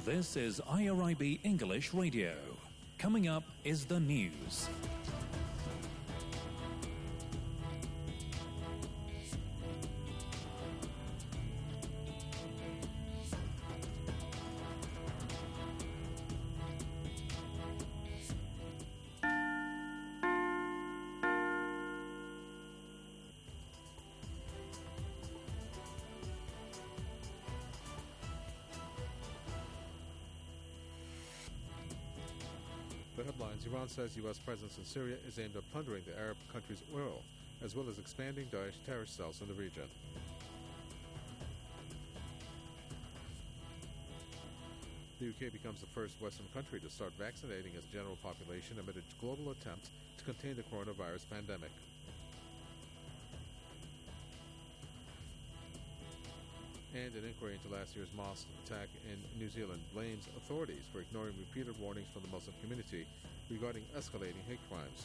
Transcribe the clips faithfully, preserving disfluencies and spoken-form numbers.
This is I R I B English Radio. Coming up is the news. The headlines: Iran says U S presence in Syria is aimed at plundering the Arab country's oil, as well as expanding Daesh terrorist cells in the region. The U K becomes the first Western country to start vaccinating its general population amid a global attempt to contain the coronavirus pandemic. And an inquiry into last year's mosque attack in New Zealand blames authorities for ignoring repeated warnings from the Muslim community regarding escalating hate crimes.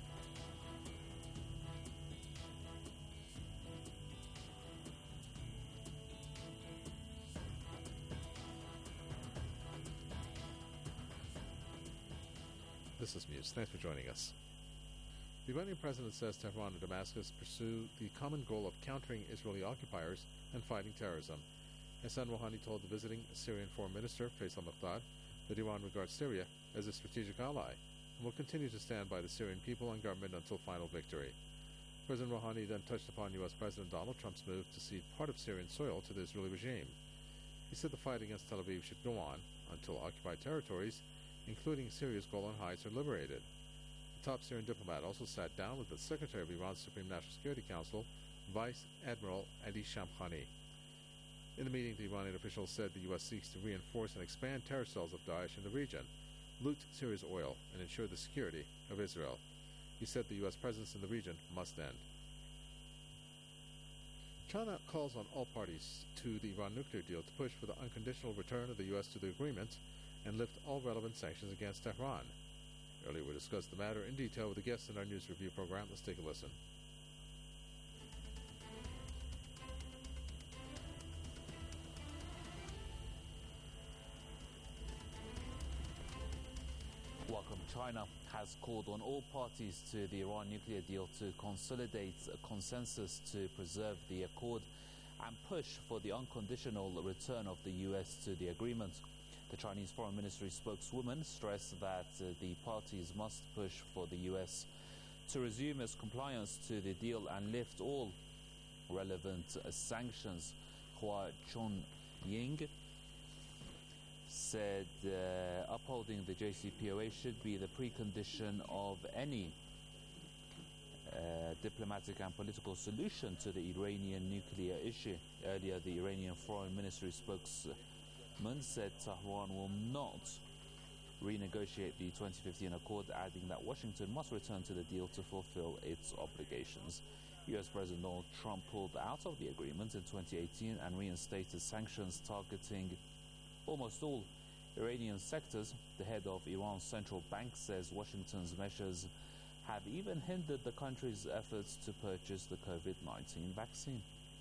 This is Muse. Thanks for joining us. The Iranian president says Tehran and Damascus pursue the common goal of countering Israeli occupiers and fighting terrorism. Hassan Rouhani told the visiting Syrian Foreign Minister Faisal Muqdad that Iran regards Syria as a strategic ally and will continue to stand by the Syrian people and government until final victory. President Rouhani then touched upon U S President Donald Trump's move to cede part of Syrian soil to the Israeli regime. He said the fight against Tel Aviv should go on until occupied territories, including Syria's Golan Heights, are liberated. The top Syrian diplomat also sat down with the Secretary of Iran's Supreme National Security Council, Vice Admiral Ali Shamkhani. In the meeting, the Iranian official said the U S seeks to reinforce and expand terror cells of Daesh in the region, loot Syria's oil, and ensure the security of Israel. He said the U S presence in the region must end. China calls on all parties to the Iran nuclear deal to push for the unconditional return of the U S to the agreement and lift all relevant sanctions against Tehran. Earlier we discussed the matter in detail with the guests in our news review program. Let's take a listen. Welcome. China has called on all parties to the Iran nuclear deal to consolidate a consensus to preserve the accord and push for the unconditional return of the U S to the agreement. The Chinese Foreign Ministry spokeswoman stressed that uh, the parties must push for the U S to resume its compliance to the deal and lift all relevant uh, sanctions. Hua Chunying said uh, upholding the J C P O A should be the precondition of any uh, diplomatic and political solution to the Iranian nuclear issue. Earlier, the Iranian Foreign Ministry spokesman said Tehran will not renegotiate the twenty fifteen accord, adding that Washington must return to the deal to fulfill its obligations. U S President Donald Trump pulled out of the agreement in twenty eighteen and reinstated sanctions targeting almost all Iranian sectors. The head of Iran's central bank says Washington's measures have even hindered the country's efforts to purchase the COVID nineteen vaccine.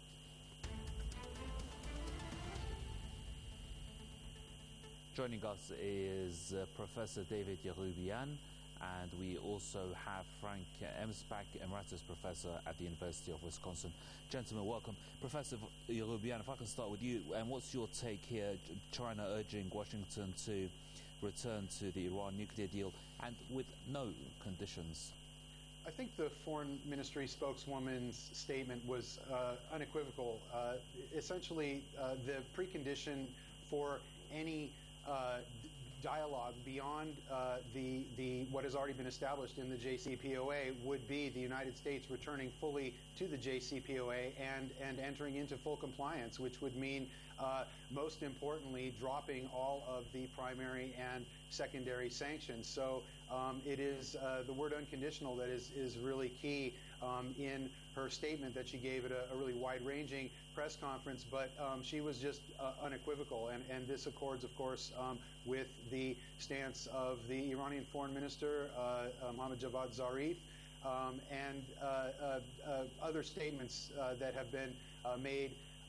Joining us is uh, Professor David Yeroubian, and we also have Frank Emspak, Emeritus Professor at the University of Wisconsin. Gentlemen, welcome. Professor Yeroubian, if I can start with you, and what's your take here? China urging Washington to return to the Iran nuclear deal and with no conditions. I think the Foreign Ministry spokeswoman's statement was uh, unequivocal. Uh, essentially, uh, the precondition for any uh, dialogue beyond uh, the the what has already been established in the J C P O A would be the United States returning fully to the J C P O A and and entering into full compliance, which would mean uh, most importantly dropping all of the primary and secondary sanctions. So um, it is uh, the word unconditional that is is really key um, in her statement that she gave at a, a really wide-ranging press conference, but um, she was just uh, unequivocal, and, and this accords, of course, um, with the stance of the Iranian Foreign Minister, uh, uh, Mohammad Javad Zarif, um, and uh, uh, uh, other statements uh, that have been uh, made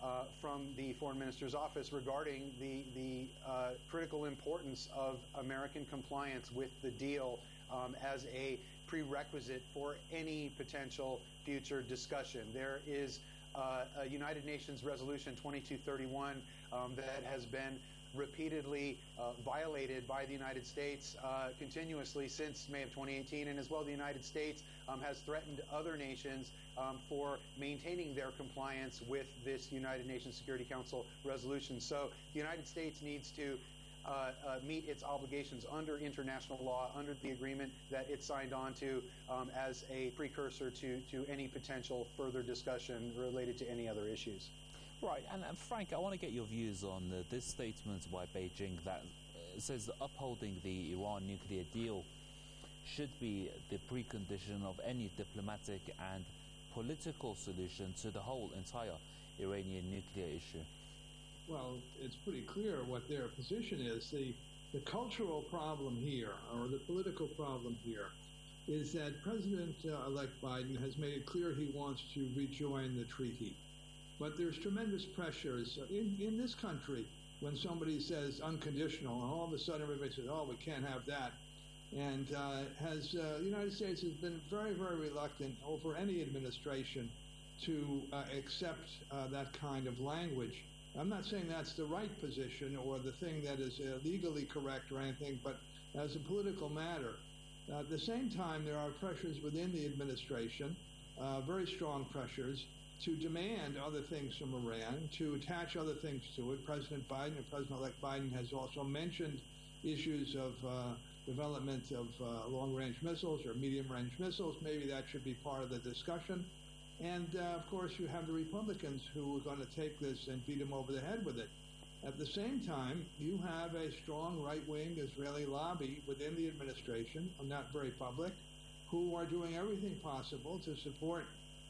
uh, from the foreign minister's office regarding the, the uh, critical importance of American compliance with the deal um, as a prerequisite for any potential future discussion. There is uh, a United Nations Resolution twenty-two thirty-one um, that has been repeatedly uh, violated by the United States uh, continuously since May of twenty eighteen, and as well the United States um, has threatened other nations um, for maintaining their compliance with this United Nations Security Council resolution. So the United States needs to uh, uh, meet its obligations under international law, under the agreement that it signed on to um, as a precursor to, to any potential further discussion related to any other issues. Right, and, and Frank, I want to get your views on uh, this statement by Beijing that uh, says that upholding the Iran nuclear deal should be the precondition of any diplomatic and political solution to the whole entire Iranian nuclear issue. Well, it's pretty clear what their position is. The, the cultural problem here, or the political problem here, is that President-elect uh, Biden has made it clear he wants to rejoin the treaty. But there's tremendous pressures in, in this country when somebody says unconditional, and all of a sudden everybody says, oh, we can't have that. And uh, has uh, the United States has been very, very reluctant over any administration to uh, accept uh, that kind of language. I'm not saying that's the right position or the thing that is uh, legally correct or anything, but as a political matter. Uh, at the same time, there are pressures within the administration, uh, very strong pressures, to demand other things from Iran, to attach other things to it. President Biden and President-elect Biden has also mentioned issues of uh, development of uh, long-range missiles or medium-range missiles. Maybe that should be part of the discussion. And, uh, of course, you have the Republicans who are going to take this and beat them over the head with it. At the same time, you have a strong right-wing Israeli lobby within the administration, not very public, who are doing everything possible to support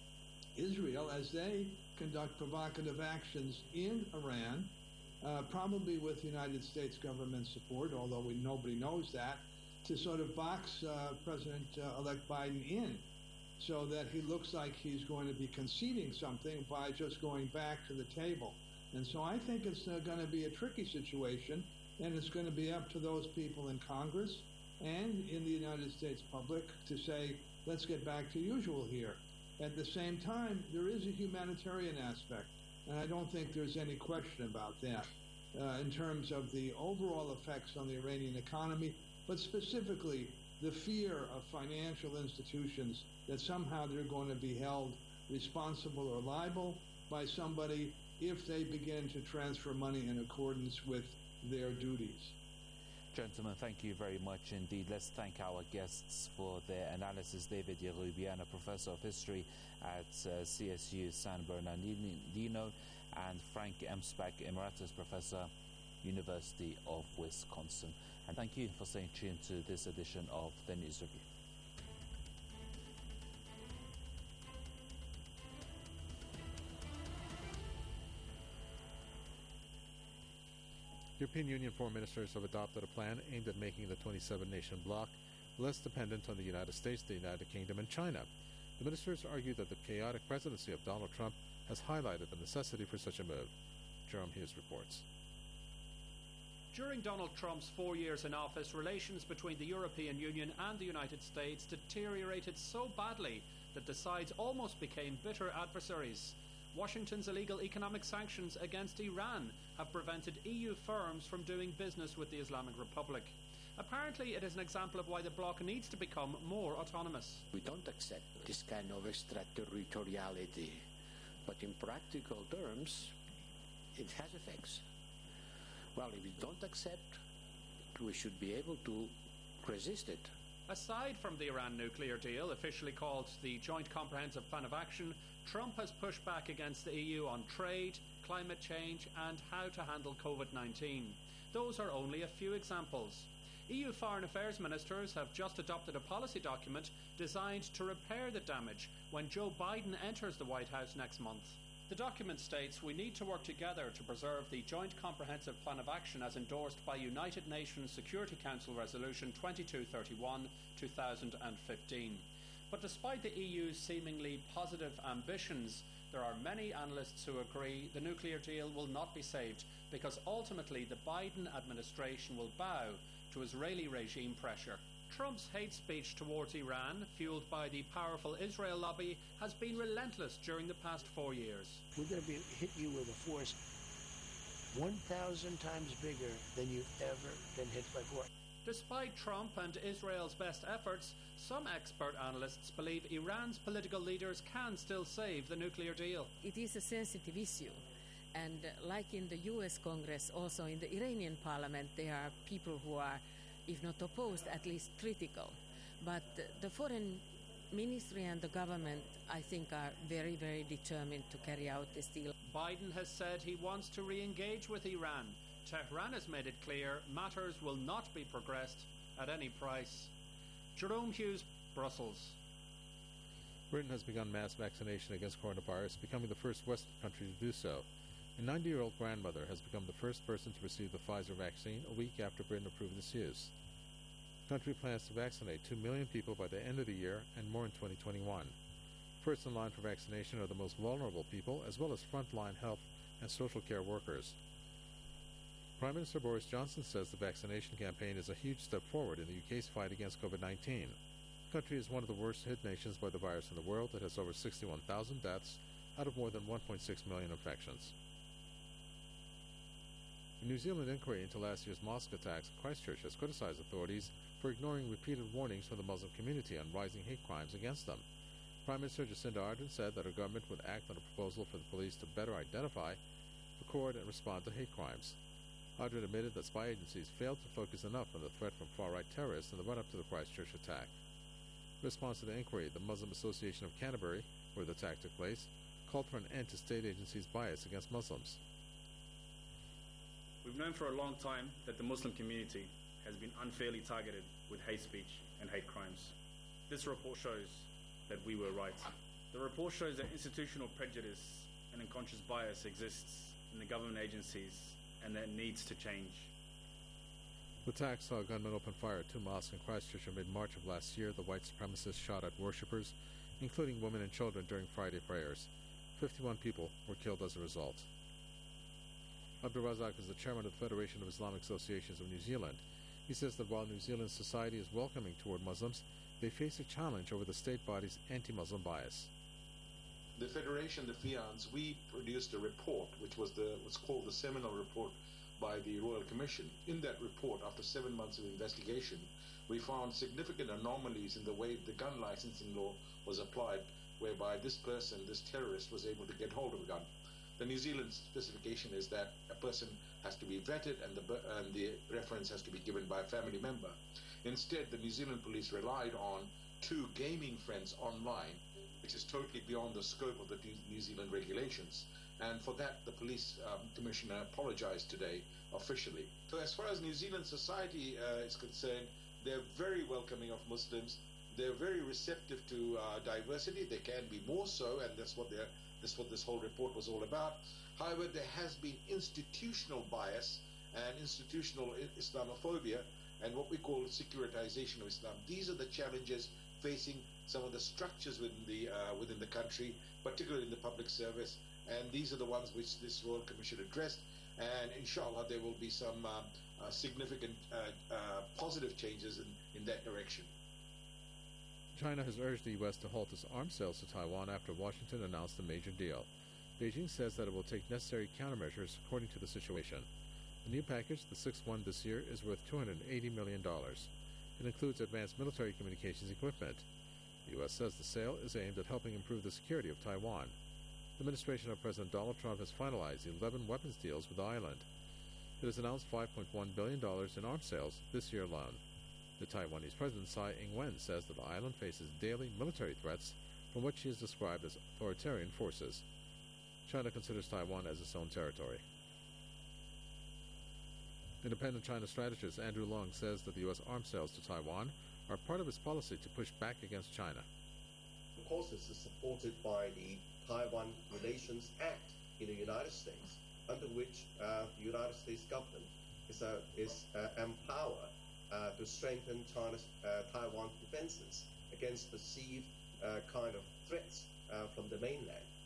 Israel as they conduct provocative actions in Iran, uh, probably with the United States government support, although we, nobody knows that, to sort of box uh, President-elect Biden in so that he looks like he's going to be conceding something by just going back to the table. And so I think it's uh, going to be a tricky situation, and it's going to be up to those people in Congress and in the United States public to say, let's get back to usual here. At the same time, there is a humanitarian aspect, and I don't think there's any question about that uh, in terms of the overall effects on the Iranian economy, but specifically the fear of financial institutions that somehow they're going to be held responsible or liable by somebody if they begin to transfer money in accordance with their duties. Gentlemen, thank you very much indeed. Let's thank our guests for their analysis. David Yerubiana, Professor of History at uh, C S U San Bernardino, and Frank Emspak, Emeritus Professor, University of Wisconsin. And thank you for staying tuned to this edition of the News Review. European Union foreign ministers have adopted a plan aimed at making the twenty-seven nation bloc less dependent on the United States, the United Kingdom, and China. The ministers argue that the chaotic presidency of Donald Trump has highlighted the necessity for such a move. Jerome Hughes reports. During Donald Trump's four years in office, relations between the European Union and the United States deteriorated so badly that the sides almost became bitter adversaries. Washington's illegal economic sanctions against Iran have prevented E U firms from doing business with the Islamic Republic. Apparently, it is an example of why the bloc needs to become more autonomous. We don't accept this kind of extraterritoriality, but in practical terms, it has effects. Well, if we don't accept, we should be able to resist it. Aside from the Iran nuclear deal, officially called the Joint Comprehensive Plan of Action, Trump has pushed back against the E U on trade, climate change and how to handle COVID nineteen. Those are only a few examples. E U foreign affairs ministers have just adopted a policy document designed to repair the damage when Joe Biden enters the White House next month. The document states we need to work together to preserve the Joint Comprehensive Plan of Action as endorsed by United Nations Security Council Resolution twenty-two thirty-one two thousand fifteen. But despite the E U's seemingly positive ambitions, there are many analysts who agree the nuclear deal will not be saved because ultimately the Biden administration will bow to Israeli regime pressure. Trump's hate speech towards Iran, fueled by the powerful Israel lobby, has been relentless during the past four years. We're going to be, hit you with a force one thousand times bigger than you've ever been hit before. Despite Trump and Israel's best efforts, some expert analysts believe Iran's political leaders can still save the nuclear deal. It is a sensitive issue. And uh, like in the U S Congress, also in the Iranian parliament, there are people who are, if not opposed, at least critical. But uh, the foreign ministry and the government, I think, are very, very determined to carry out this deal. Biden has said he wants to re-engage with Iran. Tehran has made it clear matters will not be progressed at any price. Jerome Hughes, Brussels. Britain has begun mass vaccination against coronavirus, becoming the first Western country to do so. A ninety-year-old grandmother has become the first person to receive the Pfizer vaccine a week after Britain approved its use. The country plans to vaccinate two million people by the end of the year and more in twenty twenty-one. First in line for vaccination are the most vulnerable people, as well as frontline health and social care workers. Prime Minister Boris Johnson says the vaccination campaign is a huge step forward in the U K's fight against COVID nineteen. The country is one of the worst hit nations by the virus in the world. It has over sixty-one thousand deaths out of more than one point six million infections. A New Zealand inquiry into last year's mosque attacks in Christchurch has criticized authorities for ignoring repeated warnings from the Muslim community on rising hate crimes against them. Prime Minister Jacinda Ardern said that her government would act on a proposal for the police to better identify, record, and respond to hate crimes. Ardern admitted that spy agencies failed to focus enough on the threat from far-right terrorists in the run-up to the Christchurch attack. In response to the inquiry, the Muslim Association of Canterbury, where the attack took place, called for an end to state agencies' bias against Muslims. We've known for a long time that the Muslim community has been unfairly targeted with hate speech and hate crimes. This report shows that we were right. The report shows that institutional prejudice and unconscious bias exists in the government agencies and that needs to change. The attack saw a gunman open fire at two mosques in Christchurch in mid-March of last year. The white supremacists shot at worshippers, including women and children, during Friday prayers. fifty-one people were killed as a result. Abdul Razak is the chairman of the Federation of Islamic Associations of New Zealand. He says that while New Zealand society is welcoming toward Muslims, they face a challenge over the state body's anti-Muslim bias. The Federation, the FIANZ, we produced a report, which was the what's called the seminal report by the Royal Commission. In that report, after seven months of investigation, we found significant anomalies in the way the gun licensing law was applied, whereby this person, this terrorist, was able to get hold of a gun. The New Zealand specification is that a person has to be vetted and the, and the reference has to be given by a family member. Instead, the New Zealand police relied on two gaming friends online, which is totally beyond the scope of the New Zealand regulations. And for that, the police um, commissioner apologized today officially. So as far as New Zealand society uh, is concerned, they're very welcoming of Muslims. They're very receptive to uh, diversity. They can be more so, and that's what they're That's what this whole report was all about. However, there has been institutional bias and institutional Islamophobia and what we call securitization of Islam. These are the challenges facing some of the structures within the uh, within the country, particularly in the public service. And these are the ones which this Royal Commission addressed. And inshallah, there will be some uh, uh, significant uh, uh, positive changes in, in that direction. China has urged the U S to halt its arms sales to Taiwan after Washington announced a major deal. Beijing says that it will take necessary countermeasures according to the situation. The new package, the sixth one this year, is worth two hundred eighty million dollars. It includes advanced military communications equipment. The U S says the sale is aimed at helping improve the security of Taiwan. The administration of President Donald Trump has finalized eleven weapons deals with the island. It has announced five point one billion dollars in arms sales this year alone. The Taiwanese President Tsai Ing-wen says that the island faces daily military threats from what she has described as authoritarian forces. China considers Taiwan as its own territory. Independent China strategist Andrew Leung says that the U S arms sales to Taiwan are part of its policy to push back against China. Of course, this is supported by the Taiwan Relations Act in the United States, under which uh, the United States government is, uh, is uh, empowered Uh, to strengthen China's uh, Taiwan defenses against perceived uh, kind of threats uh, from the mainland.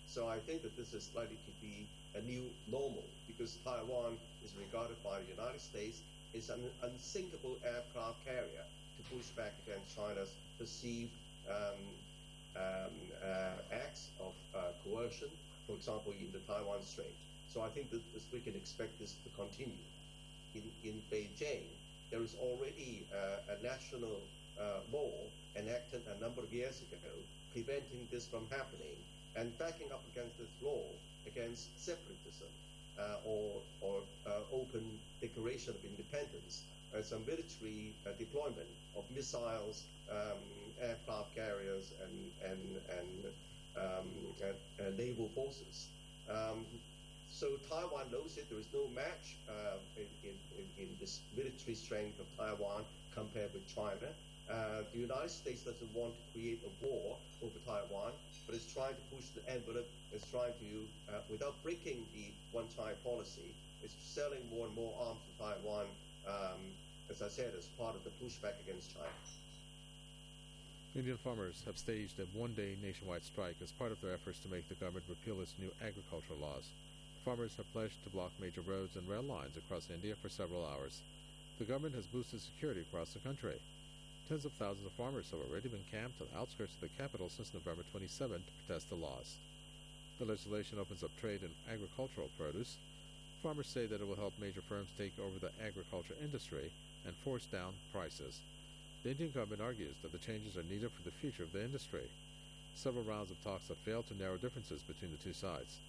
So I think that this is likely to be a new normal because Taiwan is regarded by the United States as an unsinkable aircraft carrier to push back against China's perceived um, um, uh, acts of uh, coercion, for example, in the Taiwan Strait. So I think that this, we can expect this to continue. In, in Beijing, there is already uh, a national uh, law enacted a number of years ago preventing this from happening and backing up against this law against separatism uh, or, or uh, open declaration of independence and some military uh, deployment of missiles, um, aircraft carriers, and, and, and, um, and, and naval forces. Um, so Taiwan knows it. There is no match uh, in, in, in this military strength of Taiwan compared with China. Uh, the United States doesn't want to create a war over Taiwan, but it's trying to push the envelope. It's trying to, uh, without breaking the one-China policy, it's selling more and more arms to Taiwan, um, as I said, as part of the pushback against China. Indian farmers have staged a one-day nationwide strike as part of their efforts to make the government repeal its new agricultural laws. Farmers have pledged to block major roads and rail lines across India for several hours. The government has boosted security across the country. Tens of thousands of farmers have already been camped on the outskirts of the capital since November twenty-seventh to protest the laws. The legislation opens up trade in agricultural produce. Farmers say that it will help major firms take over the agriculture industry and force down prices. The Indian government argues that the changes are needed for the future of the industry. Several rounds of talks have failed to narrow differences between the two sides.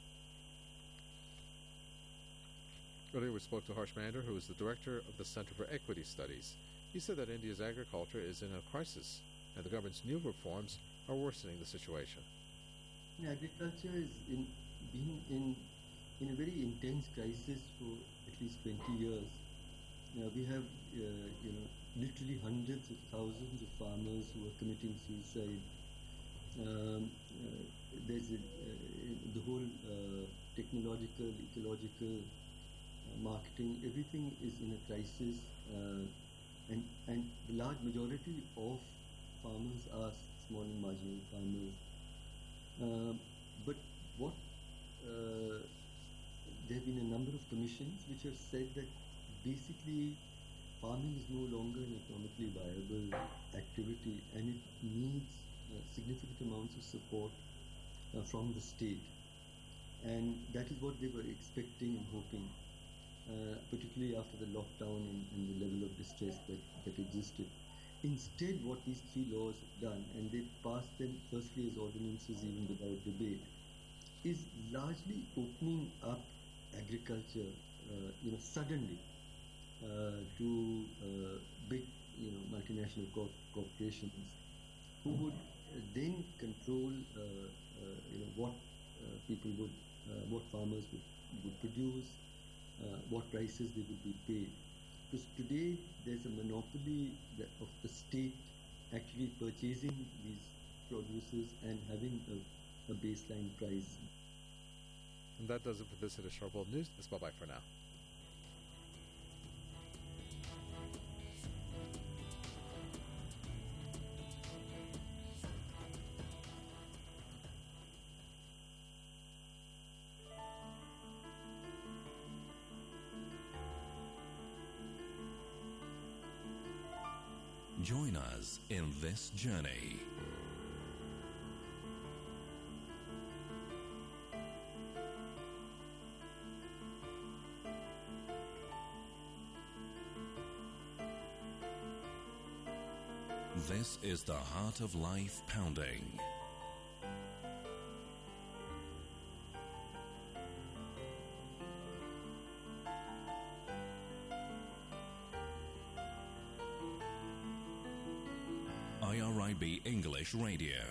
Earlier we spoke to Harsh Mander, who is the director of the Center for Equity Studies. He said that India's agriculture is in a crisis, and the government's new reforms are worsening the situation. Agriculture has in, been in, in a very intense crisis for at least twenty years. Now we have, uh, you know, literally hundreds of thousands of farmers who are committing suicide. Um, uh, there's a, uh, the whole uh, technological, ecological, uh, marketing, everything is in a crisis. Uh, And, and the large majority of farmers are small and marginal farmers. Uh, but what uh, there have been a number of commissions which have said that basically farming is no longer an economically viable activity and it needs uh, significant amounts of support uh, from the state. And that is what they were expecting and hoping. Uh, particularly after the lockdown and, and the level of distress that, that existed. Instead, what these three laws have done, and they passed them firstly as ordinances even without debate, is largely opening up agriculture, uh, you know, suddenly uh, to uh, big, you know, multinational corp- corporations who would uh, then control, uh, uh, you know, what uh, people would, uh, what farmers would, would produce. Uh, what prices they would be paid. Because today there's a monopoly that of the state actually purchasing these produces and having a, a baseline price. And that does it for this edition of World News. It's bye-bye for now. Join us in this journey. This is the Heart of Life Pounding. I R I B English Radio.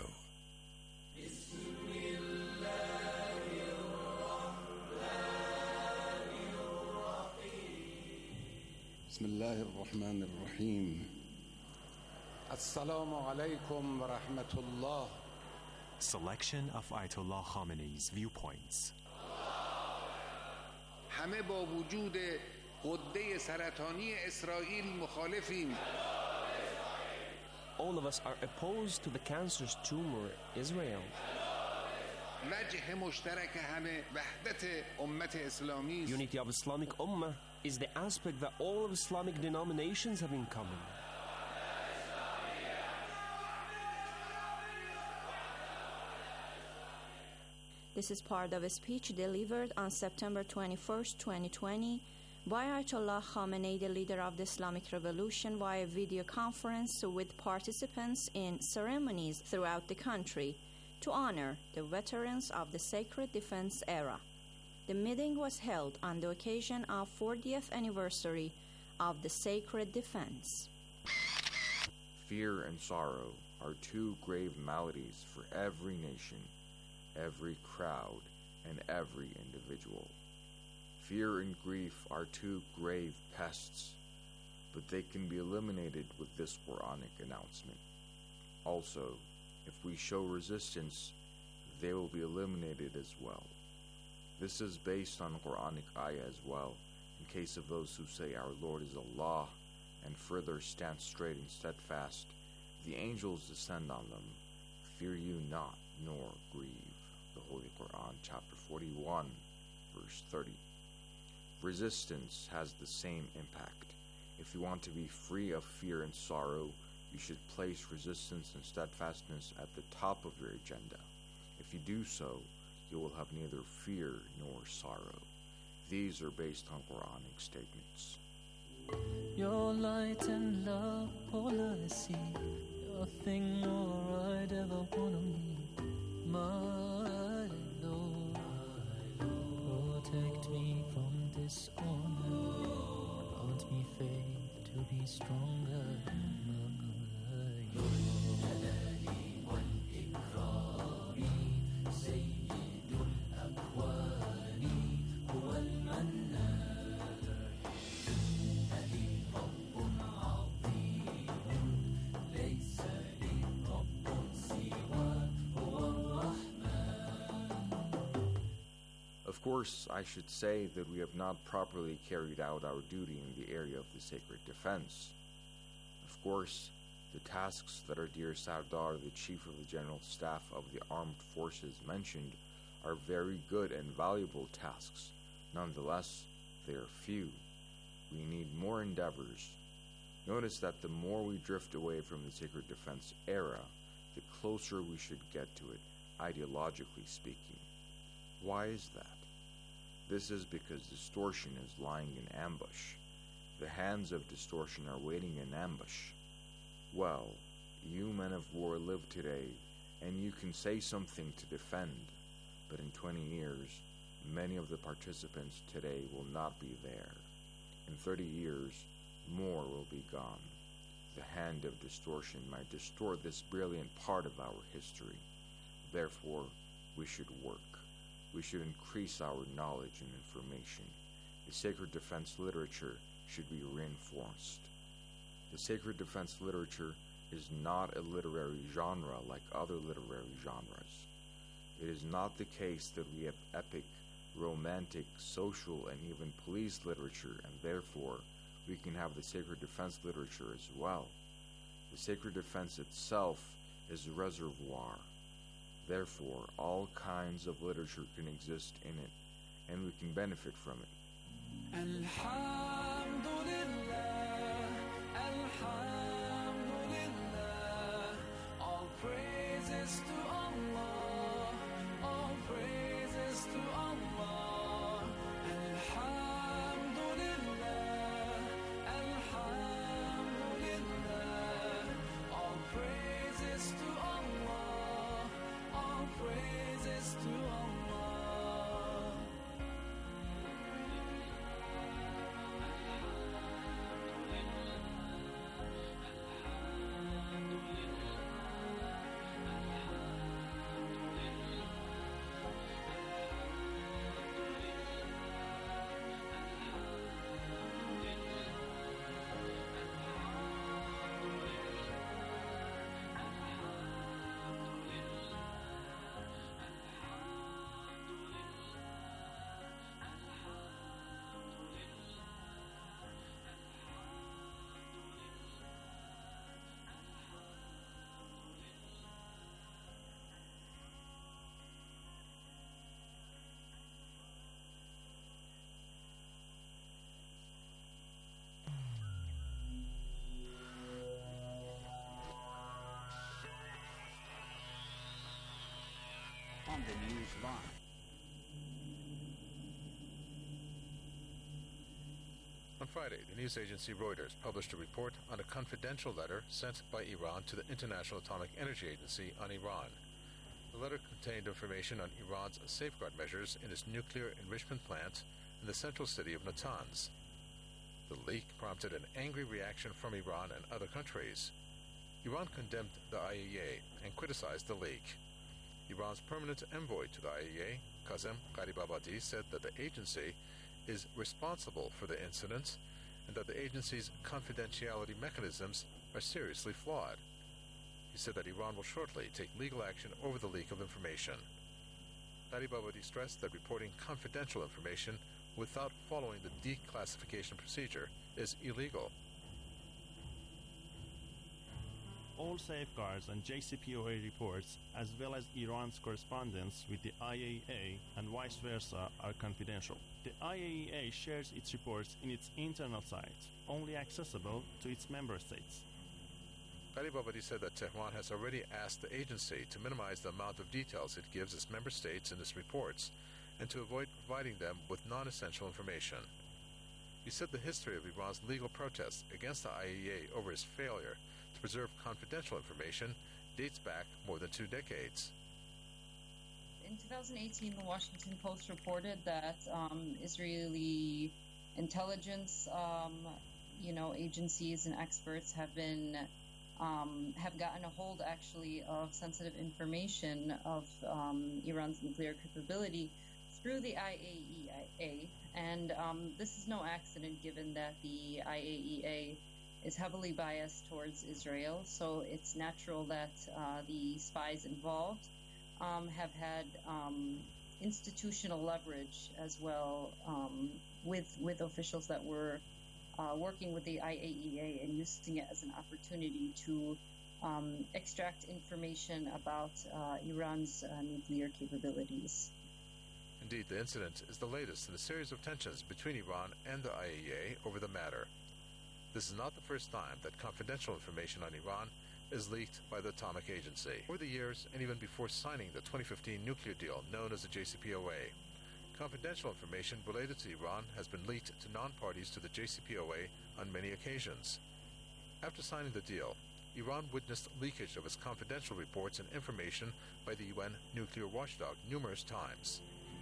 بسم الله الرحمن الرحيم. Assalamu alaikum wa rahmatullah. Selection of Ayatollah Khamenei's viewpoints. همه با وجود غده سرطانی اسرائیل مخالفیم. All of us are opposed to the cancerous tumor Israel. وجه مشترک همه وحدت امت اسلامی است. Unity of Islamic Ummah is the aspect that all of Islamic denominations have in common. This is part of a speech delivered on September twenty-first, twenty twenty by Ayatollah Khamenei, the leader of the Islamic Revolution, via video conference with participants in ceremonies throughout the country to honor the veterans of the Sacred Defense era. The meeting was held on the occasion of fortieth anniversary of the Sacred Defense. Fear and sorrow are two grave maladies for every nation, every crowd, and every individual. Fear and grief are two grave pests, but they can be eliminated with this Quranic announcement. Also, if we show resistance, they will be eliminated as well. This is based on Quranic ayah as well, in case of those who say our Lord is Allah, and further stand straight and steadfast. The angels descend on them. Fear you not, nor grieve. The Holy Quran, chapter forty-one, verse thirty. Resistance has the same impact. If you want to be free of fear and sorrow, you should place resistance and steadfastness at the top of your agenda. If you do so, you will have neither fear nor sorrow. These are based on Quranic statements. Your light and love, all I see. Your thing more I'd ever wanna need. My Lord, protect me from dishonor. Grant me faith to be stronger. Of course, I should say that we have not properly carried out our duty in the area of the sacred defense. Of course, the tasks that our dear Sardar, the Chief of the General Staff of the Armed Forces, mentioned are very good and valuable tasks. Nonetheless, they are few. We need more endeavors. Notice that the more we drift away from the sacred defense era, the closer we should get to it, ideologically speaking. Why is that? This is because distortion is lying in ambush. The hands of distortion are waiting in ambush. Well, you men of war live today, and you can say something to defend, but in twenty years, many of the participants today will not be there. In thirty years, more will be gone. The hand of distortion might distort this brilliant part of our history. Therefore, we should work. We should increase our knowledge and information. The sacred defense literature should be reinforced. The sacred defense literature is not a literary genre like other literary genres. It is not the case that we have epic, romantic, social, and even police literature, and therefore we can have the sacred defense literature as well. The sacred defense itself is a reservoir. Therefore, all kinds of literature can exist in it, and we can benefit from it. Alhamdulillah, Alhamdulillah, all praises to Allah, all praises to Allah. Alhamdulillah, Alhamdulillah, all praises to Allah, all praises to Allah. Shabbat. On Friday, the news agency Reuters published a report on a confidential letter sent by Iran to the International Atomic Energy Agency on Iran. The letter contained information on Iran's safeguard measures in its nuclear enrichment plant in the central city of Natanz. The leak prompted an angry reaction from Iran and other countries. Iran condemned the I A E A and criticized the leak. Iran's permanent envoy to the I A E A, Kazem Gharibabadi, said that the agency is responsible for the incident and that the agency's confidentiality mechanisms are seriously flawed. He said that Iran will shortly take legal action over the leak of information. Gharibabadi stressed that reporting confidential information without following the declassification procedure is illegal. All safeguards and J C P O A reports, as well as Iran's correspondence with the I A E A and vice versa, are confidential. The I A E A shares its reports in its internal site, only accessible to its member states. Gharibabadi said that Tehran has already asked the agency to minimize the amount of details it gives its member states in its reports and to avoid providing them with non-essential information. He said the history of Iran's legal protests against the I A E A over its failure to preserve confidential information dates back more than two decades. In two thousand eighteen, the Washington Post reported that um, Israeli intelligence, um, you know, agencies and experts have been um, have gotten a hold, actually, of sensitive information of um, Iran's nuclear capability through the I A E A, and um, this is no accident, given that the I A E A is heavily biased towards Israel. So it's natural that uh, the spies involved Um, have had um, institutional leverage as well um, with with officials that were uh, working with the I A E A and using it as an opportunity to um, extract information about uh, Iran's uh, nuclear capabilities. Indeed, the incident is the latest in a series of tensions between Iran and the I A E A over the matter. This is not the first time that confidential information on Iran is leaked by the Atomic Agency. Over the years, and even before signing the twenty fifteen nuclear deal known as the J C P O A, confidential information related to Iran has been leaked to non-parties to the J C P O A on many occasions. After signing the deal, Iran witnessed leakage of its confidential reports and information by the U N nuclear watchdog numerous times.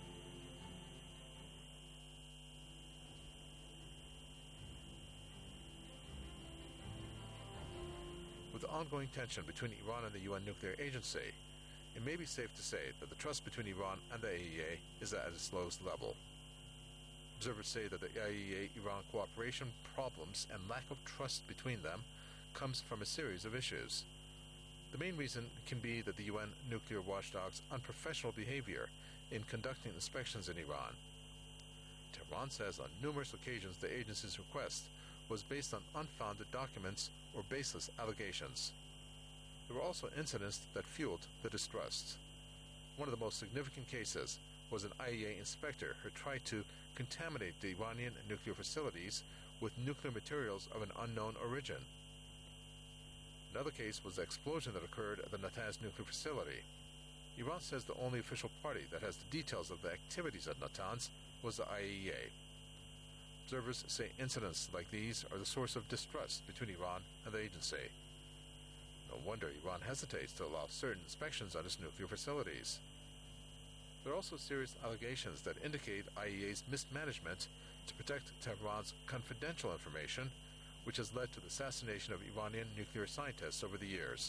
With the ongoing tension between Iran and the U N nuclear agency, it may be safe to say that the trust between Iran and the I A E A is at its lowest level. Observers say that the I A E A-Iran cooperation problems and lack of trust between them comes from a series of issues. The main reason can be that the U N nuclear watchdog's unprofessional behavior in conducting inspections in Iran. Tehran says on numerous occasions the agency's request was based on unfounded documents or baseless allegations. There were also incidents that fueled the distrust. One of the most significant cases was an I A E A inspector who tried to contaminate the Iranian nuclear facilities with nuclear materials of an unknown origin. Another case was the explosion that occurred at the Natanz nuclear facility. Iran says the only official party that has the details of the activities at Natanz was the I A E A. Observers say incidents like these are the source of distrust between Iran and the agency. No wonder Iran hesitates to allow certain inspections on its nuclear facilities. There are also serious allegations that indicate I A E A's mismanagement to protect Tehran's confidential information, which has led to the assassination of Iranian nuclear scientists over the years.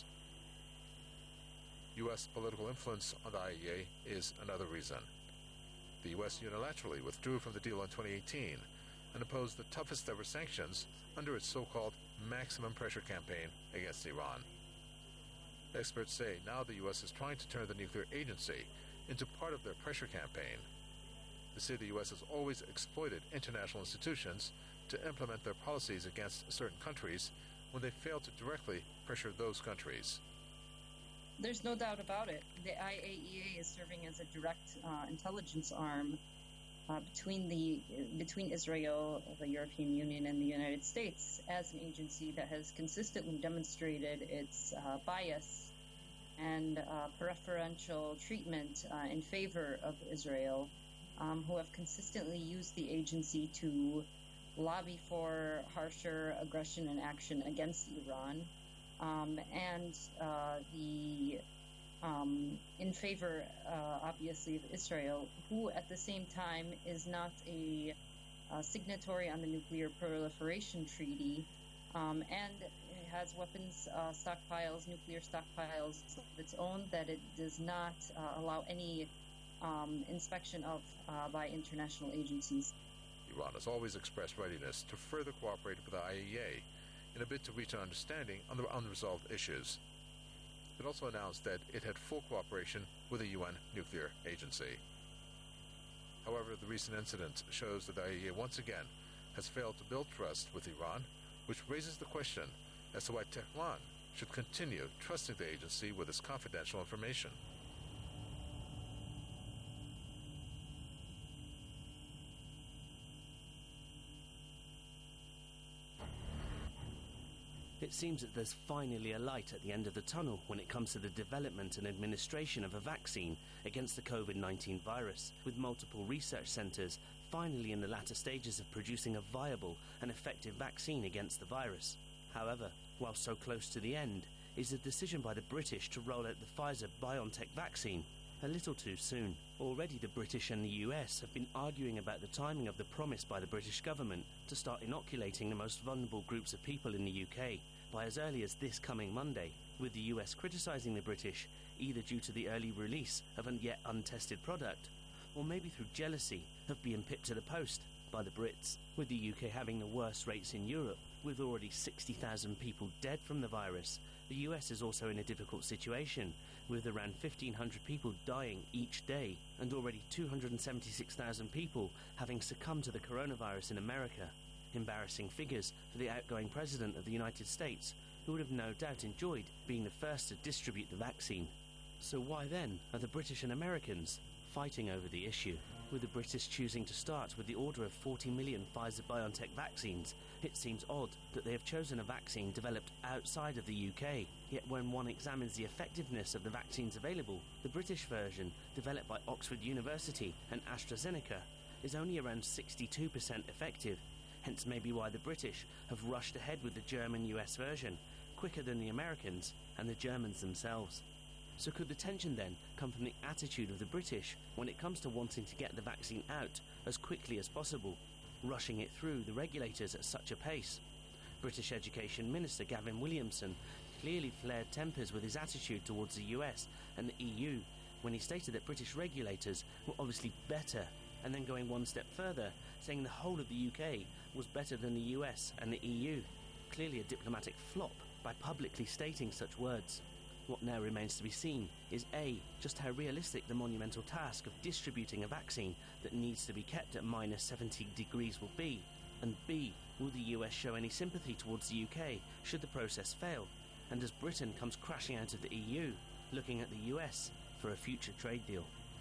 U S political influence on the I A E A is another reason. The U S unilaterally withdrew from the deal in twenty eighteen and imposed the toughest ever sanctions under its so-called maximum pressure campaign against Iran. Experts say now the U S is trying to turn the nuclear agency into part of their pressure campaign. They say the U S has always exploited international institutions to implement their policies against certain countries when they fail to directly pressure those countries. There's no doubt about it. The I A E A is serving as a direct uh, intelligence arm uh, between the between Israel, the European Union, and the United States, as an agency that has consistently demonstrated its uh, bias and uh, preferential treatment uh, in favor of Israel, um, who have consistently used the agency to lobby for harsher aggression and action against Iran, um, and uh, the um, in favor, uh, obviously, of Israel, who at the same time is not a, a signatory on the Nuclear Proliferation Treaty, um, and has weapons uh, stockpiles, nuclear stockpiles of its own that it does not uh, allow any um, inspection of uh, by international agencies. Iran has always expressed readiness to further cooperate with the I A E A in a bid to reach an understanding on the unresolved issues. It also announced that it had full cooperation with the U N nuclear agency. However, the recent incident shows that the I A E A once again has failed to build trust with Iran, which raises the question as to why Tehran should continue trusting the agency with its confidential information. It seems that there's finally a light at the end of the tunnel when it comes to the development and administration of a vaccine against the COVID nineteen virus, with multiple research centres finally in the latter stages of producing a viable and effective vaccine against the virus. However, while so close to the end, is the decision by the British to roll out the Pfizer-BioNTech vaccine a little too soon. Already the British and the U S have been arguing about the timing of the promise by the British government to start inoculating the most vulnerable groups of people in the U K by as early as this coming Monday, with the U S criticising the British either due to the early release of a yet untested product, or maybe through jealousy of being pipped to the post by the Brits, with the U K having the worst rates in Europe, with already sixty thousand people dead from the virus. The U S is also in a difficult situation, with around fifteen hundred people dying each day, and already two hundred seventy-six thousand people having succumbed to the coronavirus in America. Embarrassing figures for the outgoing President of the United States, who would have no doubt enjoyed being the first to distribute the vaccine. So why then are the British and Americans fighting over the issue? With the British choosing to start with the order of forty million Pfizer-BioNTech vaccines, it seems odd that they have chosen a vaccine developed outside of the U K. Yet when one examines the effectiveness of the vaccines available, the British version, developed by Oxford University and AstraZeneca, is only around sixty-two percent effective. Hence maybe why the British have rushed ahead with the German-U S version, quicker than the Americans and the Germans themselves. So could the tension then come from the attitude of the British when it comes to wanting to get the vaccine out as quickly as possible, rushing it through the regulators at such a pace? British Education Minister Gavin Williamson clearly flared tempers with his attitude towards the U S and the E U when he stated that British regulators were obviously better, and then going one step further, saying the whole of the U K was better than the U S and the E U. Clearly a diplomatic flop by publicly stating such words. What now remains to be seen is A, just how realistic the monumental task of distributing a vaccine that needs to be kept at minus seventy degrees will be, and B, will the U S show any sympathy towards the U K should the process fail, and as Britain comes crashing out of the E U, looking at the U S for a future trade deal.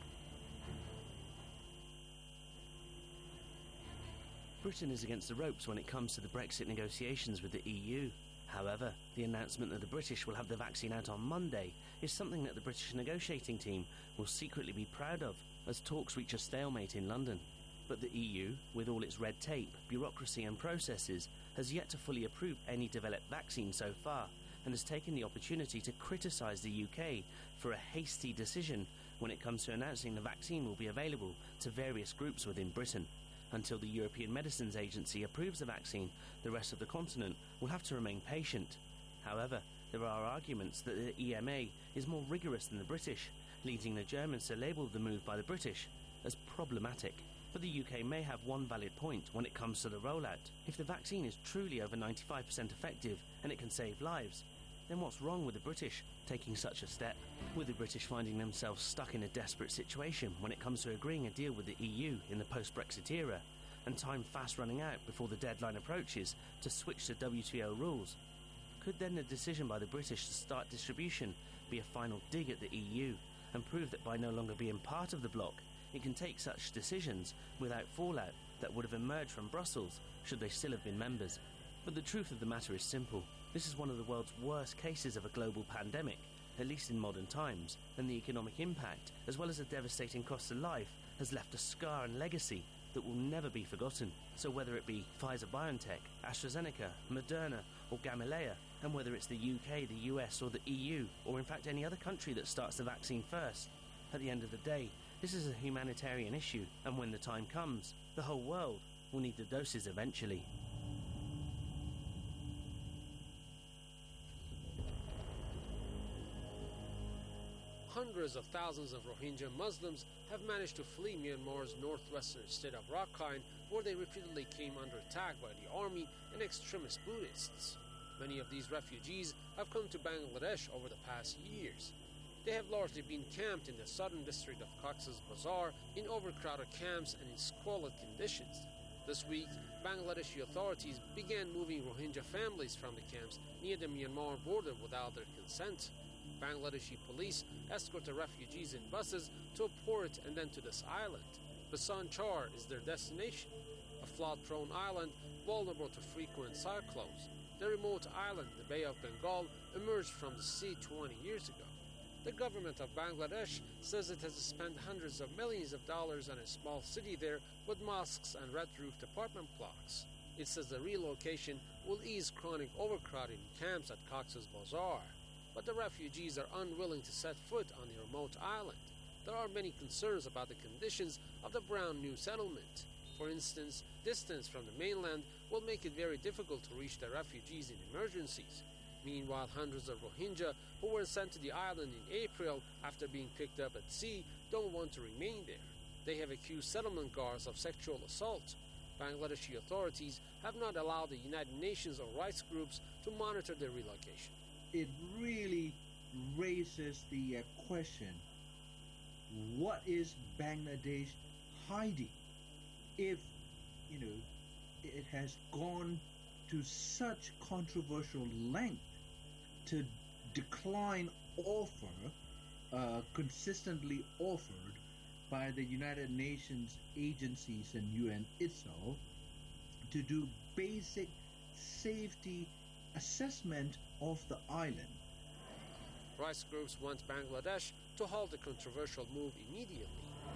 Britain is against the ropes when it comes to the Brexit negotiations with the E U. However, the announcement that the British will have the vaccine out on Monday is something that the British negotiating team will secretly be proud of, as talks reach a stalemate in London. But the E U, with all its red tape, bureaucracy and processes, has yet to fully approve any developed vaccine so far, and has taken the opportunity to criticise the U K for a hasty decision when it comes to announcing the vaccine will be available to various groups within Britain. Until the European Medicines Agency approves the vaccine, the rest of the continent will have to remain patient. However, there are arguments that the E M A is more rigorous than the British, leading the Germans to label the move by the British as problematic. But the U K may have one valid point when it comes to the rollout. If the vaccine is truly over ninety-five percent effective and it can save lives, then what's wrong with the British taking such a step? With the British finding themselves stuck in a desperate situation when it comes to agreeing a deal with the E U in the post-Brexit era, and time fast running out before the deadline approaches to switch to W T O rules, could then the decision by the British to start distribution be a final dig at the E U and prove that by no longer being part of the bloc, it can take such decisions without fallout that would have emerged from Brussels should they still have been members? But the truth of the matter is simple. This is one of the world's worst cases of a global pandemic, at least in modern times, and the economic impact, as well as the devastating cost of life, has left a scar and legacy that will never be forgotten. So whether it be Pfizer-BioNTech, AstraZeneca, Moderna or Gamaleya, and whether it's the U K, the U S or the E U, or in fact any other country that starts the vaccine first, at the end of the day, this is a humanitarian issue, and when the time comes, the whole world will need the doses eventually. Hundreds of thousands of Rohingya Muslims have managed to flee Myanmar's northwestern state of Rakhine, where they repeatedly came under attack by the army and extremist Buddhists. Many of these refugees have come to Bangladesh over the past years. They have largely been camped in the southern district of Cox's Bazar in overcrowded camps and in squalid conditions. This week, Bangladeshi authorities began moving Rohingya families from the camps near the Myanmar border without their consent. Bangladeshi police escort the refugees in buses to a port and then to this island. Bhasan Char is their destination, a flood-prone island vulnerable to frequent cyclones. The remote island, the Bay of Bengal, emerged from the sea twenty years ago. The government of Bangladesh says it has spent hundreds of millions of dollars on a small city there with mosques and red-roofed apartment blocks. It says the relocation will ease chronic overcrowding in camps at Cox's Bazar. But the refugees are unwilling to set foot on the remote island. There are many concerns about the conditions of the brown new settlement. For instance, distance from the mainland will make it very difficult to reach the refugees in emergencies. Meanwhile, hundreds of Rohingya who were sent to the island in April after being picked up at sea don't want to remain there. They have accused settlement guards of sexual assault. Bangladeshi authorities have not allowed the United Nations or rights groups to monitor their relocation. It really raises the uh, question, what is Bangladesh hiding if, you know, it has gone to such controversial length to decline offer uh, consistently offered by the United Nations agencies and U N itself to do basic safety assessment of the island. Rights groups want Bangladesh to halt the controversial move immediately.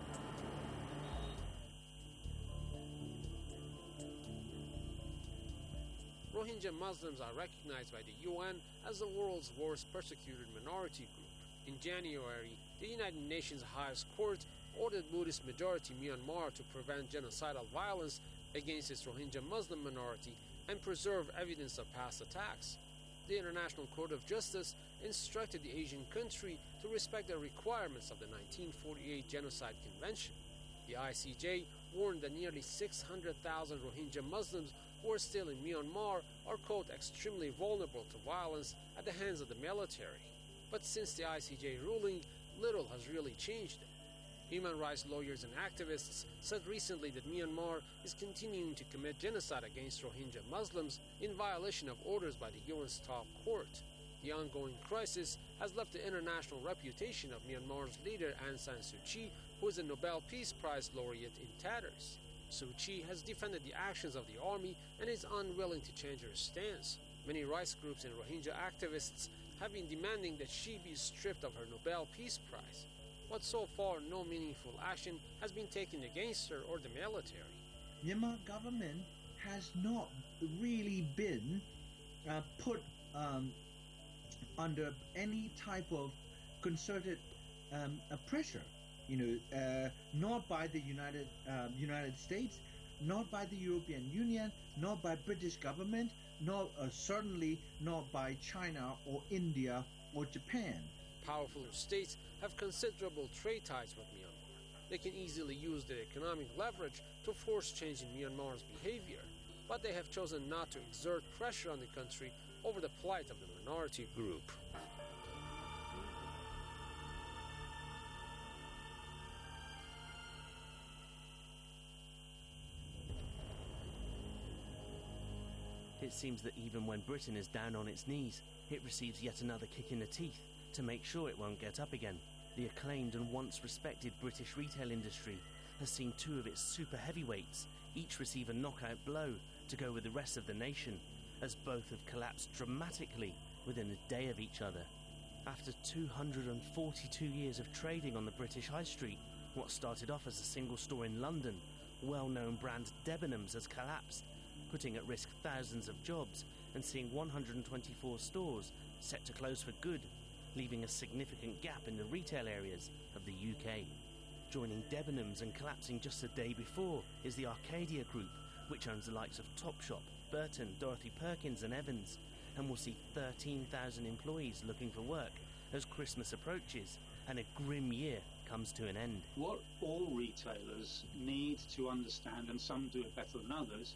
Rohingya Muslims are recognized by the U N as the world's worst persecuted minority group. In January, the United Nations highest court ordered Buddhist majority Myanmar to prevent genocidal violence against its Rohingya Muslim minority and preserve evidence of past attacks. The International Court of Justice instructed the Asian country to respect the requirements of the nineteen forty-eight Genocide Convention. The I C J warned that nearly six hundred thousand Rohingya Muslims who are still in Myanmar are, quote, extremely vulnerable to violence at the hands of the military. But since the I C J ruling, little has really changed. Human rights lawyers and activists said recently that Myanmar is continuing to commit genocide against Rohingya Muslims in violation of orders by the U N's top court. The ongoing crisis has left the international reputation of Myanmar's leader Aung San Suu Kyi, who is a Nobel Peace Prize laureate, in tatters. Suu Kyi has defended the actions of the army and is unwilling to change her stance. Many rights groups and Rohingya activists have been demanding that she be stripped of her Nobel Peace Prize. But so far, no meaningful action has been taken against her or the military. Myanmar government has not really been uh, put um, under any type of concerted um, uh, pressure. You know, uh, not by the United uh, United States, not by the European Union, not by British government, not uh, certainly not by China or India or Japan. Powerful states have considerable trade ties with Myanmar. They can easily use their economic leverage to force change in Myanmar's behavior, but they have chosen not to exert pressure on the country over the plight of the minority group. It seems that even when Britain is down on its knees, it receives yet another kick in the teeth to make sure it won't get up again. The acclaimed and once respected British retail industry has seen two of its super heavyweights each receive a knockout blow to go with the rest of the nation, as both have collapsed dramatically within a day of each other. After two hundred forty-two years of trading on the British High Street, what started off as a single store in London, well-known brand Debenhams has collapsed, putting at risk thousands of jobs and seeing one hundred twenty-four stores set to close for good, leaving a significant gap in the retail areas of the U K. Joining Debenhams and collapsing just a day before is the Arcadia Group, which owns the likes of Topshop, Burton, Dorothy Perkins and Evans, and will see thirteen thousand employees looking for work as Christmas approaches and a grim year comes to an end. What all retailers need to understand, and some do it better than others,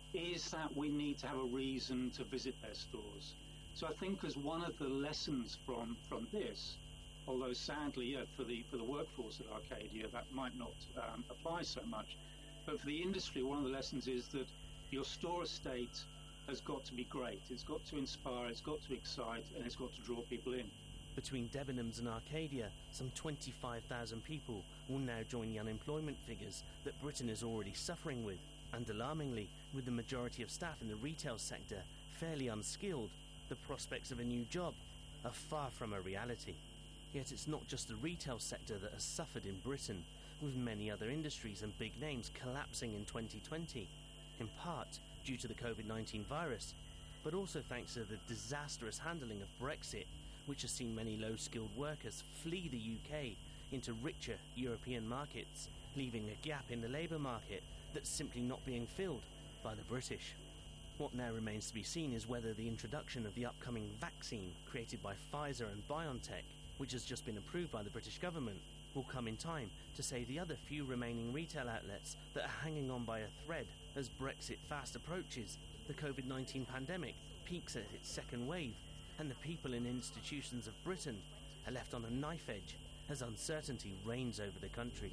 is that we need to have a reason to visit their stores. So I think as one of the lessons from, from this, although sadly yeah, for the for the workforce at Arcadia that might not um, apply so much, but for the industry, one of the lessons is that your store estate has got to be great. It's got to inspire, it's got to excite, and it's got to draw people in. Between Debenhams and Arcadia, some twenty-five thousand people will now join the unemployment figures that Britain is already suffering with. And alarmingly, with the majority of staff in the retail sector fairly unskilled, the prospects of a new job are far from a reality. Yet it's not just the retail sector that has suffered in Britain, with many other industries and big names collapsing in twenty twenty, in part due to the COVID nineteen virus, but also thanks to the disastrous handling of Brexit, which has seen many low-skilled workers flee the U K into richer European markets, leaving a gap in the labour market that's simply not being filled by the British. What now remains to be seen is whether the introduction of the upcoming vaccine created by Pfizer and BioNTech, which has just been approved by the British government, will come in time to save the other few remaining retail outlets that are hanging on by a thread as Brexit fast approaches, the COVID nineteen pandemic peaks at its second wave, and the people and institutions of Britain are left on a knife edge as uncertainty reigns over the country.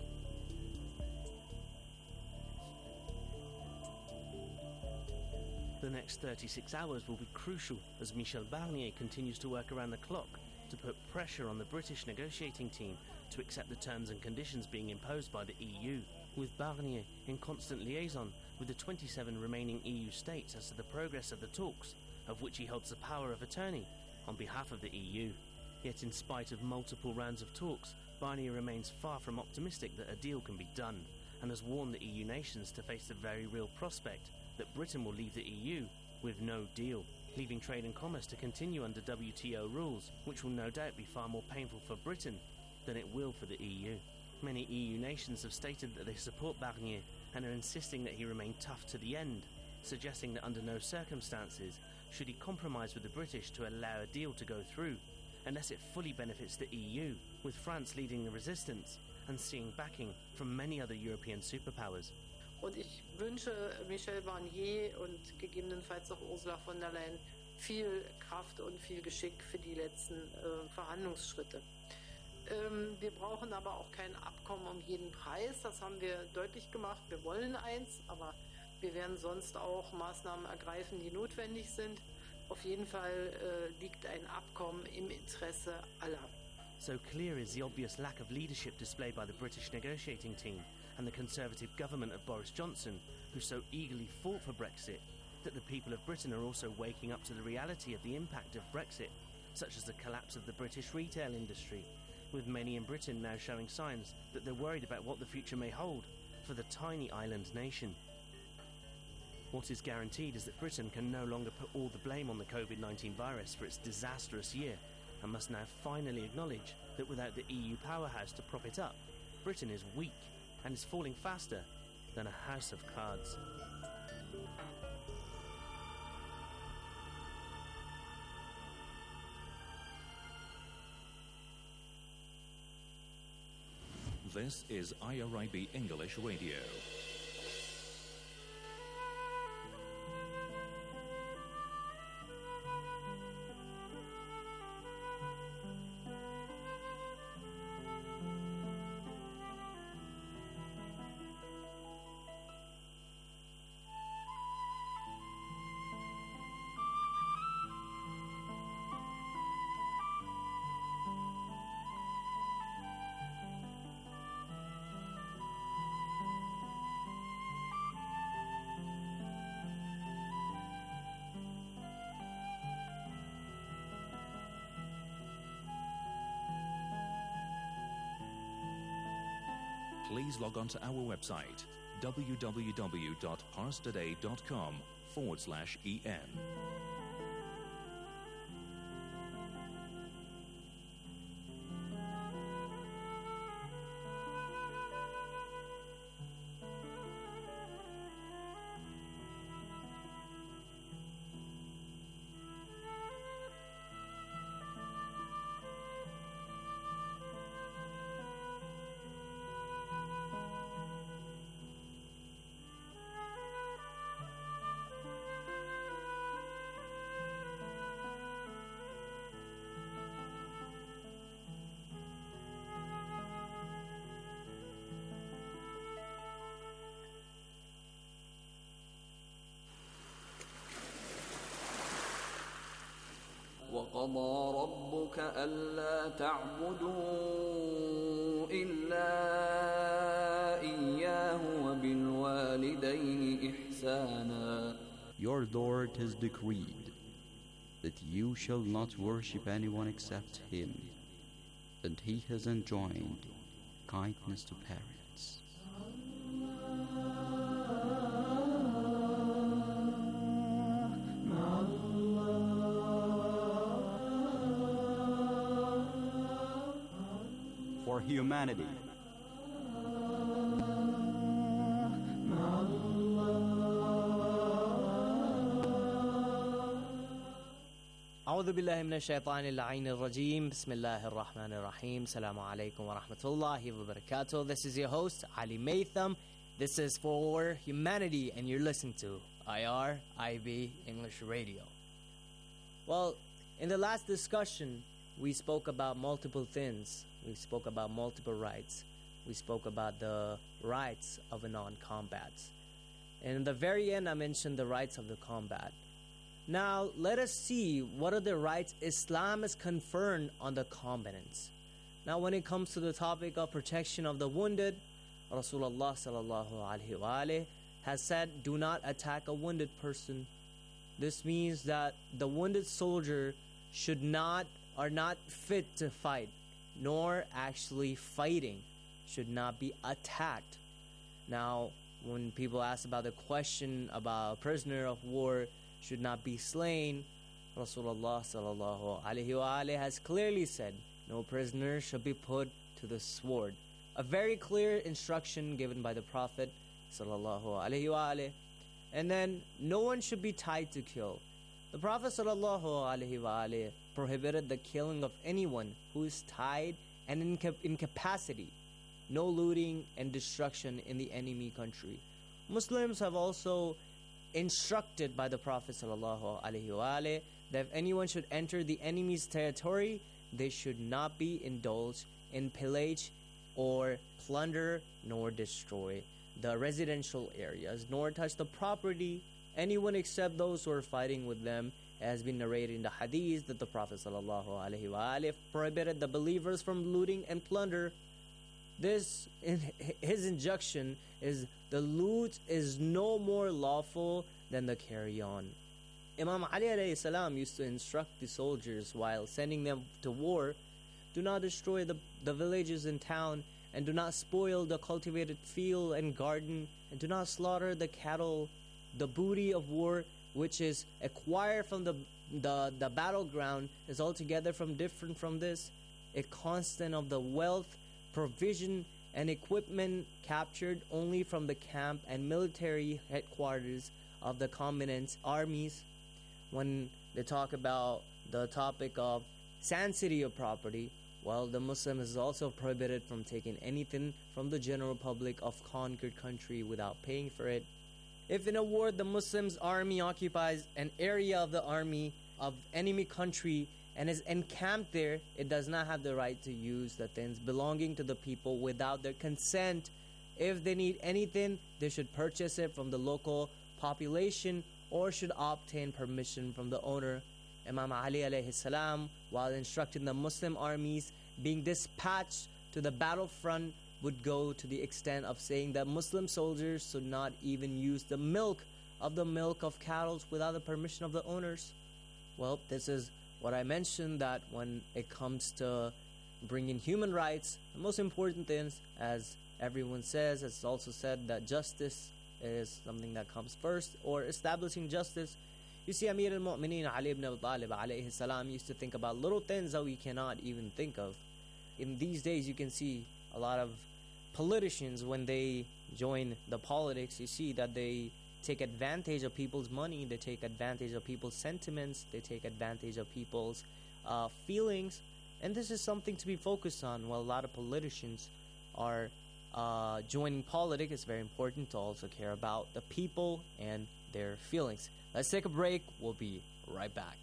The next thirty-six hours will be crucial as Michel Barnier continues to work around the clock to put pressure on the British negotiating team to accept the terms and conditions being imposed by the E U, with Barnier in constant liaison with the twenty-seven remaining E U states as to the progress of the talks, of which he holds the power of attorney on behalf of the E U. Yet in spite of multiple rounds of talks, Barnier remains far from optimistic that a deal can be done, and has warned the E U nations to face the very real prospect that Britain will leave the E U with no deal, leaving trade and commerce to continue under W T O rules, which will no doubt be far more painful for Britain than it will for the E U. Many E U nations have stated that they support Barnier and are insisting that he remain tough to the end, suggesting that under no circumstances should he compromise with the British to allow a deal to go through, unless it fully benefits the E U, with France leading the resistance and seeing backing from many other European superpowers. Und ich wünsche Michel Barnier und gegebenenfalls auch Ursula von der Leyen viel Kraft und viel Geschick für die letzten äh, Verhandlungsschritte. Ähm, wir brauchen aber auch kein Abkommen um jeden Preis. Das haben wir deutlich gemacht. Wir wollen eins, aber wir werden sonst auch Maßnahmen ergreifen, die notwendig sind. Auf jeden Fall äh, liegt ein Abkommen im Interesse aller. So clear is the obvious lack of leadership displayed by the British negotiating team and the Conservative government of Boris Johnson, who so eagerly fought for Brexit, that the people of Britain are also waking up to the reality of the impact of Brexit, such as the collapse of the British retail industry, with many in Britain now showing signs that they're worried about what the future may hold for the tiny island nation. What is guaranteed is that Britain can no longer put all the blame on the COVID nineteen virus for its disastrous year, and must now finally acknowledge that without the E U powerhouse to prop it up, Britain is weak and is falling faster than a house of cards. This is I R I B English Radio. please log on to our website www.parstoday.com forward slash en. وقضى ربك ألا تعبدوا إلا إياه وبالوالدين إحسانا. Your Lord has decreed that you shall not worship anyone except Him, and He has enjoined kindness to parents. For humanity. أعوذ بالله من الشيطان اللعين الرجيم بسم الله الرحمن الرحيم السلام عليكم ورحمة الله وبركاته. This is your host Ali Maitham. This is For Humanity and you're listening to I R I B English Radio. Well, in the last discussion we spoke about multiple things. We spoke about multiple rights. We spoke about the rights of a non-combat. And in the very end I mentioned the rights of the combat. Now, let us see what are the rights Islam has conferred on the combatants. Now, when it comes to the topic of protection of the wounded, Rasulullah sallallahu alaihi wasallam has said, do not attack a wounded person. This means that the wounded soldier should not, are not fit to fight, nor actually fighting, should not be attacked. Now, when people ask about the question about a prisoner of war should not be slain, Rasulullah sallallahu alaihi wasallam has clearly said, no prisoner should be put to the sword. A very clear instruction given by the Prophet sallallahu alaihi wasallam. And then, no one should be tied to kill. The Prophet sallallahu alaihi wasallam prohibited the killing of anyone who is tied and in inca- incapacity. No looting and destruction in the enemy country. Muslims have also instructed by the Prophet sallallahu alaihi wasallam that if anyone should enter the enemy's territory, they should not be indulged in pillage or plunder nor destroy the residential areas, nor touch the property anyone except those who are fighting with them. It has been narrated in the hadith that the Prophet sallallahu alaihi wasallam prohibited the believers from looting and plunder. This, in his injunction, is the loot is no more lawful than the carry on. Imam Ali alayhi salam used to instruct the soldiers while sending them to war, do not destroy the, the villages in town, and do not spoil the cultivated field and garden, and do not slaughter the cattle. The booty of war, which is acquired from the, the, the battleground, is altogether from different from this. A constant of the wealth, provision, and equipment captured only from the camp and military headquarters of the combatants' armies. When they talk about the topic of sanctity of property, well, the Muslim is also prohibited from taking anything from the general public of conquered country without paying for it. If in a war the Muslims' army occupies an area of the army of enemy country and is encamped there, it does not have the right to use the things belonging to the people without their consent. If they need anything, they should purchase it from the local population or should obtain permission from the owner. Imam Ali alayhi salam, while instructing the Muslim armies being dispatched to the battlefront, would go to the extent of saying that Muslim soldiers should not even use the milk of the milk of cattle without the permission of the owners. Well, this is what I mentioned, that when it comes to bringing human rights, the most important things, as everyone says, it's also said that justice is something that comes first, or establishing justice. You see, Amir al-Mu'mineen Ali ibn Abi Talib alayhi salam used to think about little things that we cannot even think of. In these days, you can see a lot of politicians, when they join the politics, you see that they take advantage of people's money, they take advantage of people's sentiments, they take advantage of people's uh, feelings, and this is something to be focused on. While a lot of politicians are uh, joining politics, it's very important to also care about the people and their feelings. Let's take a break. We'll be right back.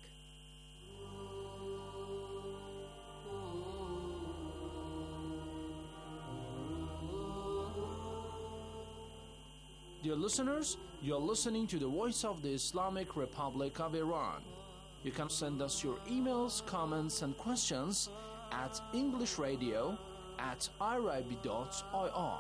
Dear listeners, you are listening to the Voice of the Islamic Republic of Iran. You can send us your emails, comments, and questions at englishradio at irib dot I R.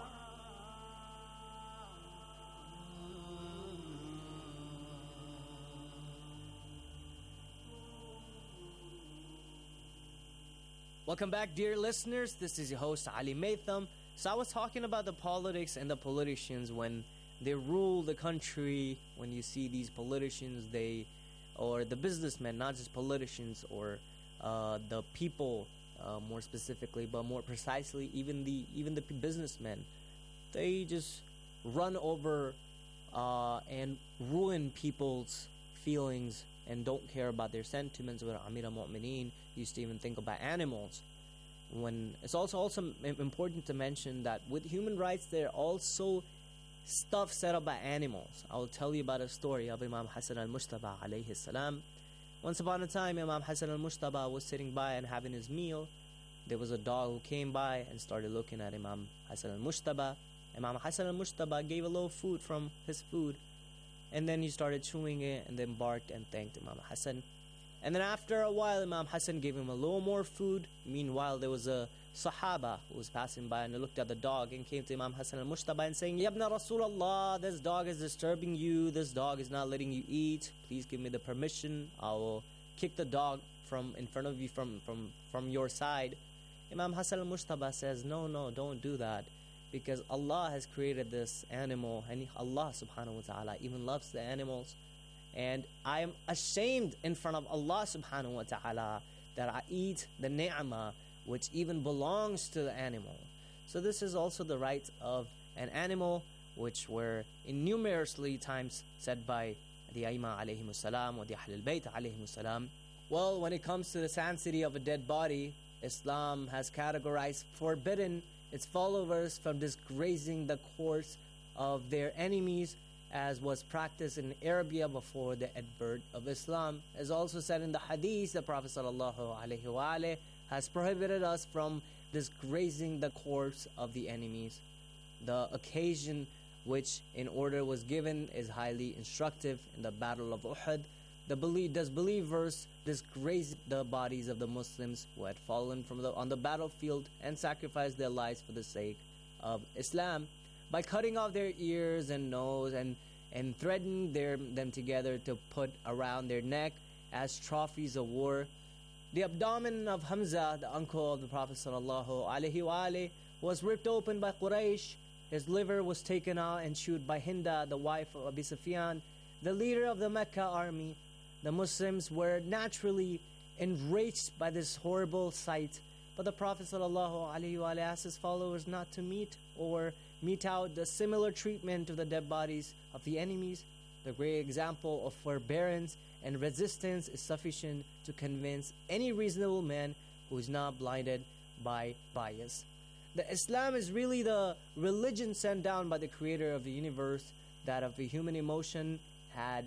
Welcome back, dear listeners. This is your host, Ali Maytham. So I was talking about the politics and the politicians when they rule the country. When you see these politicians, they, or the businessmen, not just politicians, or uh, the people, uh, more specifically, but more precisely, even the even the businessmen, they just run over uh, and ruin people's feelings and don't care about their sentiments. Where Amir al-Mu'mineen used to even think about animals. When it's also also important to mention that with human rights, there are also stuff set up by animals. I will tell you about a story of Imam Hassan al-Mujtaba alayhi salam. Once upon a time, Imam Hassan al-Mujtaba was sitting by and having his meal. There was a dog who came by and started looking at Imam Hassan al-Mujtaba. Imam Hassan al-Mujtaba gave a little food from his food, and then he started chewing it and then barked and thanked Imam Hassan. And then after a while, Imam Hassan gave him a little more food. Meanwhile, there was a Sahaba who was passing by and looked at the dog and came to Imam Hassan al-Mujtaba and saying, Yabna Rasulullah, this dog is disturbing you, this dog is not letting you eat, please give me the permission, I will kick the dog from in front of you, from, from, from your side. Imam Hassan al-Mujtaba says, no, no, don't do that, because Allah has created this animal, and Allah subhanahu wa ta'ala even loves the animals, and I am ashamed in front of Allah subhanahu wa ta'ala that I eat the ni'mah which even belongs to the animal. So this is also the right of an animal, which were innumerously times said by the Aima alayhimus salam or the Ahl al-Bayt alayhimus salam. Well, when it comes to the sanctity of a dead body, Islam has categorized, forbidden its followers from disgracing the corpse of their enemies, as was practiced in Arabia before the advent of Islam. As also said in the Hadith, the Prophet sallallahu alaihi wasallam has prohibited us from disgracing the corpse of the enemies. The occasion which in order was given is highly instructive. In the Battle of Uhud, the belie- does believers disgrace the bodies of the Muslims who had fallen from the, on the battlefield and sacrificed their lives for the sake of Islam by cutting off their ears and nose and, and threading their, them together to put around their neck as trophies of war. The abdomen of Hamza, the uncle of the Prophet sallallahu alaihi wasallam, was ripped open by Quraysh. His liver was taken out and chewed by Hinda, the wife of Abi Sufyan, the leader of the Mecca army. The Muslims were naturally enraged by this horrible sight, but the Prophet sallallahu alaihi wasallam asked his followers not to meet or mete out the similar treatment of the dead bodies of the enemies. The great example of forbearance and resistance is sufficient to convince any reasonable man who is not blinded by bias. The Islam is really the religion sent down by the creator of the universe, that if a human emotion had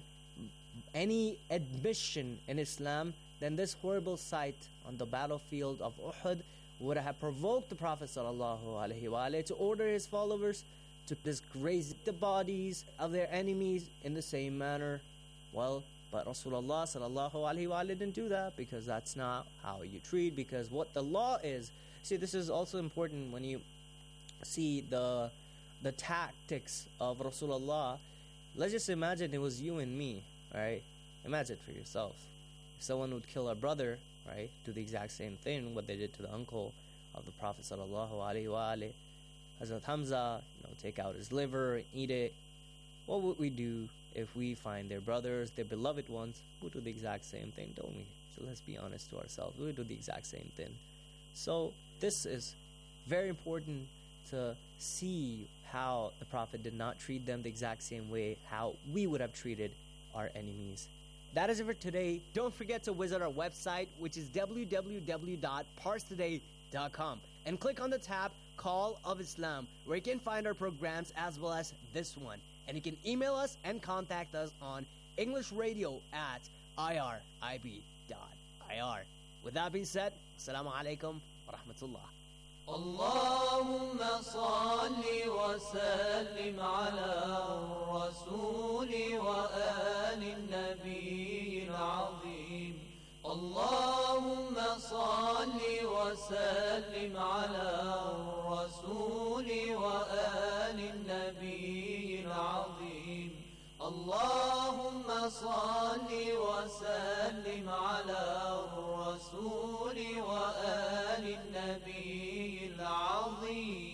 any admission in Islam, then this horrible sight on the battlefield of Uhud would have provoked the Prophet ﷺ to order his followers to disgrace the bodies of their enemies in the same manner. Well, but Rasulullah sallallahu alaihi wasallam didn't do that, because that's not how you treat, because what the law is. See, this is also important when you see the the tactics of Rasulullah. Let's just imagine it was you and me, right? Imagine for yourself. If someone would kill a brother, right, do the exact same thing, what they did to the uncle of the Prophet sallallahu alaihi wasallam. Hazrat Hamza, you know, take out his liver and eat it. What would we do if we find their brothers, their beloved ones? We do the exact same thing, don't we? So let's be honest to ourselves. We do the exact same thing. So this is very important to see how the Prophet did not treat them the exact same way how we would have treated our enemies. That is it for today. Don't forget to visit our website, which is w w w dot pars today dot com, and click on the tab Call of Islam, where you can find our programs as well as this one. And you can email us and contact us on English Radio at irib dot i r. With that being said, Assalamu alaikum wa rahmatullah. اللهم صل وسلم على الرسول وآل النبي العظيم. اللهم صل وسلم على الرسول وآل النبي العظيم. اللهم صل وسلم على الرسول وآل النبي العظيم.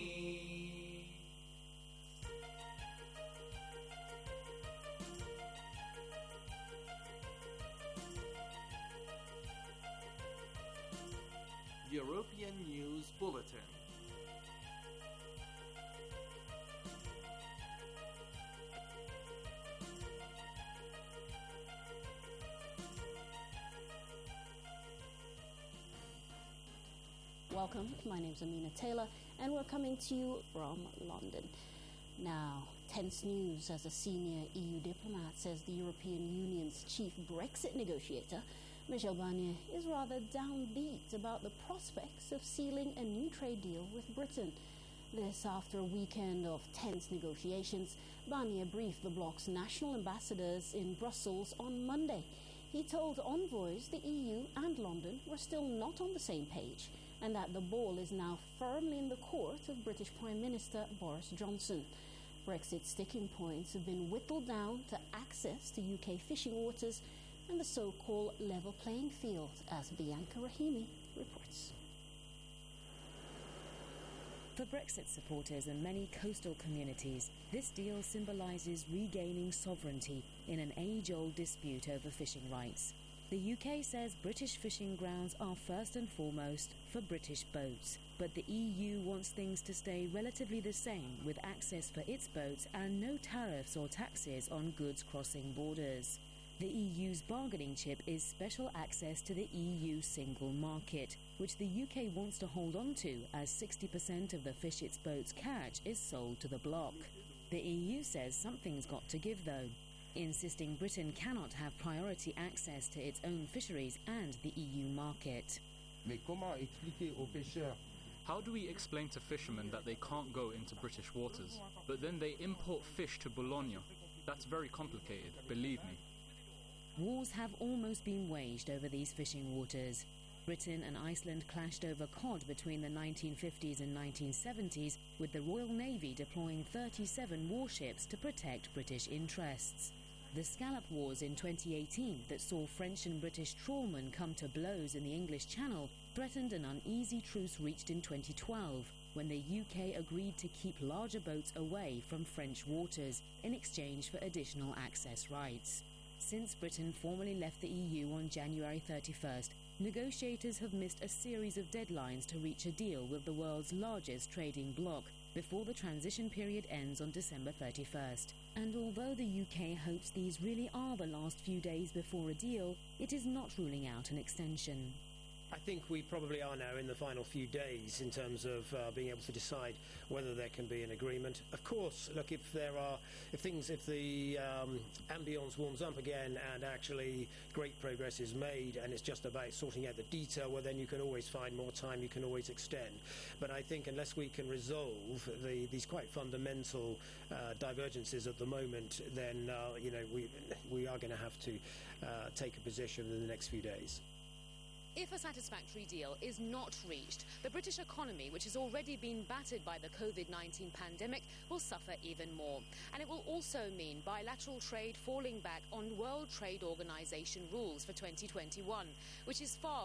European News Bulletin. Welcome, my name is Amina Taylor and we're coming to you from London. Now, tense news as a senior E U diplomat says the European Union's chief Brexit negotiator, Michel Barnier, is rather downbeat about the prospects of sealing a new trade deal with Britain. This after a weekend of tense negotiations. Barnier briefed the bloc's national ambassadors in Brussels on Monday. He told envoys the E U and London were still not on the same page, and that the ball is now firmly in the court of British Prime Minister Boris Johnson. Brexit sticking points have been whittled down to access to U K fishing waters and the so-called level playing field, as Bianca Rahimi reports. For Brexit supporters and many coastal communities, this deal symbolises regaining sovereignty in an age-old dispute over fishing rights. The U K says British fishing grounds are first and foremost for British boats, but the E U wants things to stay relatively the same, with access for its boats and no tariffs or taxes on goods crossing borders. The E U's bargaining chip is special access to the E U single market, which the U K wants to hold on to, as sixty percent of the fish its boats catch is sold to the bloc. The E U says something's got to give, though, insisting Britain cannot have priority access to its own fisheries and the E U market. How do we explain to fishermen that they can't go into British waters, but then they import fish to Bologna? That's very complicated, believe me. Wars have almost been waged over these fishing waters. Britain and Iceland clashed over cod between the nineteen fifties and nineteen seventies, with the Royal Navy deploying thirty-seven warships to protect British interests. The Scallop Wars in twenty eighteen, that saw French and British trawlmen come to blows in the English Channel, threatened an uneasy truce reached in twenty twelve, when the U K agreed to keep larger boats away from French waters in exchange for additional access rights. Since Britain formally left the E U on January thirty-first, negotiators have missed a series of deadlines to reach a deal with the world's largest trading bloc before the transition period ends on December thirty-first. And although the U K hopes these really are the last few days before a deal, it is not ruling out an extension. I think we probably are now in the final few days in terms of uh, being able to decide whether there can be an agreement. Of course, look, if there are, if things, if the um, ambience warms up again and actually great progress is made and it's just about sorting out the detail, well, then you can always find more time, you can always extend. But I think unless we can resolve the, these quite fundamental uh, divergences at the moment, then, uh, you know, we, we are going to have to uh, take a position in the next few days. If a satisfactory deal is not reached, the British economy, which has already been battered by the COVID nineteen pandemic, will suffer even more. And it will also mean bilateral trade falling back on World Trade Organization rules for twenty twenty-one, which is far